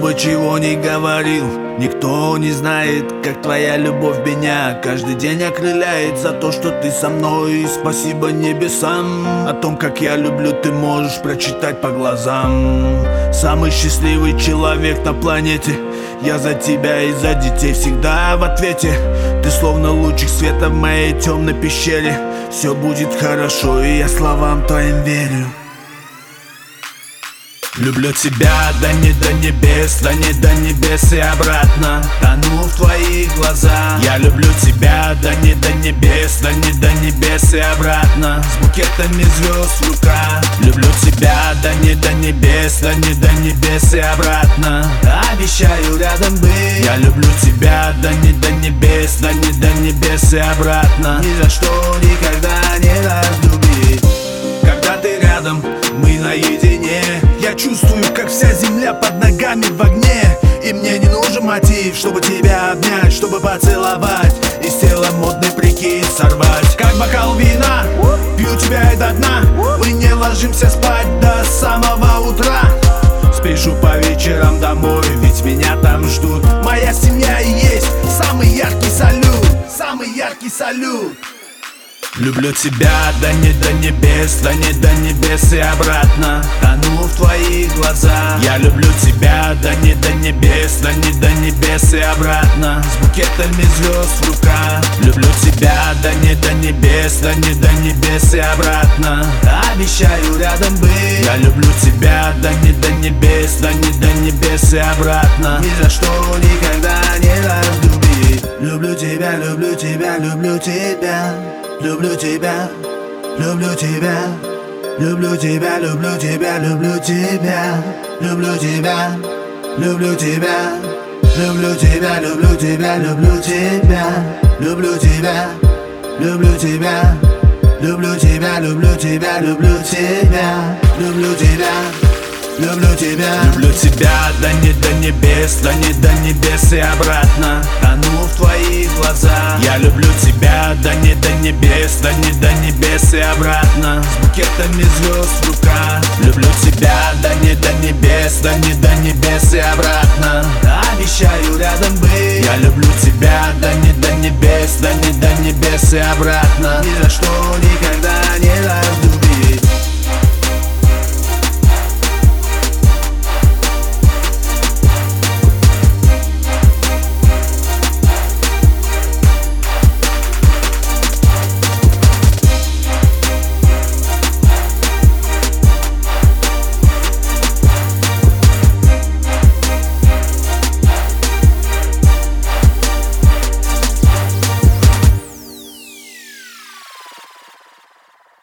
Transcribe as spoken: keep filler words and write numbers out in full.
бы чего ни говорил, никто не знает, как твоя любовь меня каждый день окрыляет за то, что ты со мной. И спасибо небесам. О том, как я люблю, ты можешь прочитать по глазам. Самый счастливый человек на планете. Я за тебя и за детей всегда в ответе. Ты словно лучик света в моей темной пещере. Все будет хорошо, и я словам твоим верю. Люблю тебя, да не до небес, да не до небес и обратно. Тону в твоих глазах. Я люблю тебя, да не до небес, да не до небес и обратно. С букетами звезд в руках. Люблю тебя, да не до небес, да не до небес и обратно. Обещаю рядом быть. Я люблю тебя, да не до небес, да не до небес и обратно. Ни за что никогда не разлюбить. Когда ты рядом, мы наедине. Я чувствую, как вся земля под ногами в огне. И мне не нужен мотив, чтобы тебя обнять, чтобы поцеловать, из тела модный прикид сорвать. Как бокал вина, пью тебя и до дна. Мы не ложимся спать до самого утра. Спешу по вечерам домой, ведь меня там ждут. Моя семья и есть самый яркий салют, самый яркий салют. Люблю тебя, да не до небес, да не до небес и обратно. Тону в твоих глазах. Я люблю тебя, да не до небес, да не до небес и обратно. С букетами звезд в руках. Люблю тебя, да не до небес, да не до небес и обратно. Обещаю рядом быть. Я люблю тебя, да не до небес, да не до небес и обратно. Ни за что никогда не разлюбить. Люблю тебя, люблю тебя, люблю тебя. Люблю тебя, люблю тебя, люблю тебя, люблю тебя, люблю тебя, люблю тебя, люблю тебя, люблю тебя, люблю тебя, люблю тебя, люблю тебя, люблю тебя, люблю тебя, люблю тебя, люблю тебя, люблю тебя. Люблю тебя, люблю тебя, да не до небес, да не до небес и обратно. Тону в твоих глазах. Я люблю тебя, да не до небес, да не до небес и обратно. С букетами звезд в руках. Люблю тебя, да не до небес, да не до небес и обратно. Обещаю рядом быть. Я люблю тебя, да не до небес, да не до небес и обратно. Ни за